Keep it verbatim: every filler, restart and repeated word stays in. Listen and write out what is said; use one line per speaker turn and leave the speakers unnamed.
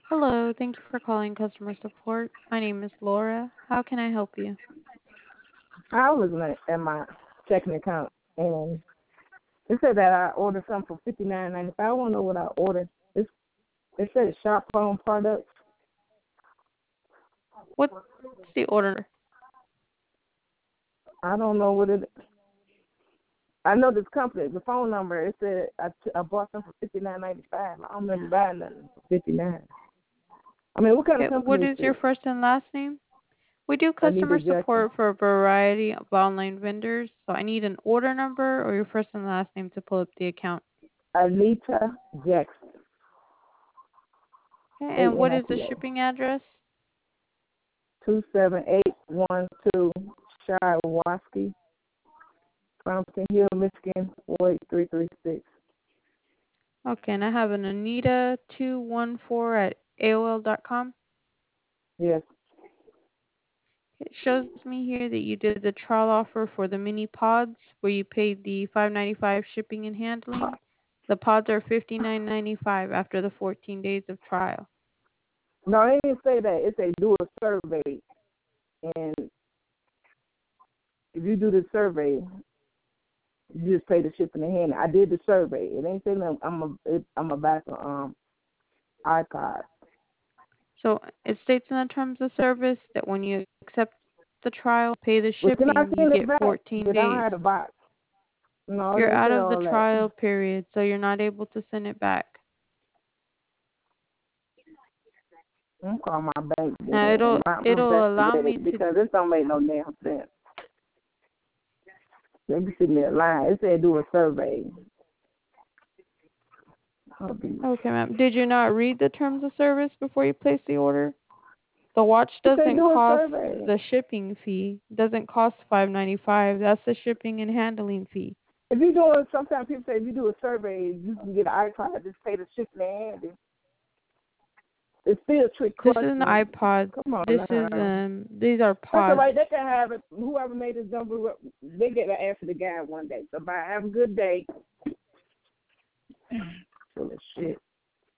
Hello, thank you for calling customer support. My name is Laura. How can I help you?
I was looking at my checking account, and it said that I ordered something for fifty nine ninety five. I want to know what I ordered. It's, it said Sharp Phone products.
What's the order?
I don't know what it. I know this company, the phone number. It said I, I bought something for fifty nine ninety five. I don't remember buying nothing for fifty nine. I mean, what kind of
Okay, what
company is
is your
this?
first and last name? We do
Anita
customer
Jackson.
support for a variety of online vendors, so I need an order number or your first and last name to pull up the account.
Anita Jackson.
Okay,
A
and
N
what
I
is the
T A.
shipping address?
Two seven eight one two Shiawassee, Compton Hill, Michigan, four eight three three six.
Okay, and I have an Anita two one four at A O L dot com.
Yes.
It shows me here that you did the trial offer for the mini pods where you paid the five ninety-five shipping and handling. The pods are fifty-nine ninety-five after the fourteen days of trial.
No, it didn't say that. It said do a survey, and if you do the survey, you just pay the shipping and handling. I did the survey. It ain't saying that I'm a it, I'm a back um iPod.
So it states in the terms of service that when you accept the trial, pay the
Well, can I
shipping, you
send it
get
back?
fourteen
But I don't
days.
have the box. No, it
You're
didn't
out
say
of the
all that.
trial period, so you're not able to send it back.
I'm calling my bank
Now
then.
it'll
My, my
it'll allow
investigate
me
it
to.
because this don't make no damn sense. They be sitting there lying. It said do a survey. I'll be.
Okay, ma'am. Did you not read the terms of service before you place the order? The watch
It said
doesn't
do a
cost
survey.
the shipping fee. Doesn't cost five ninety five. That's the shipping and handling fee.
If you do it, sometimes people say if you do a survey, you can get an iPod. Just pay the shipping and handling. It's still a trick
This is an
question.
iPod.
Come on
This is
now.
um. These are
That's all
pods.
right. They can have it. Whoever made this number, they get to answer the guy one day. So bye. Have a good day. Full of shit.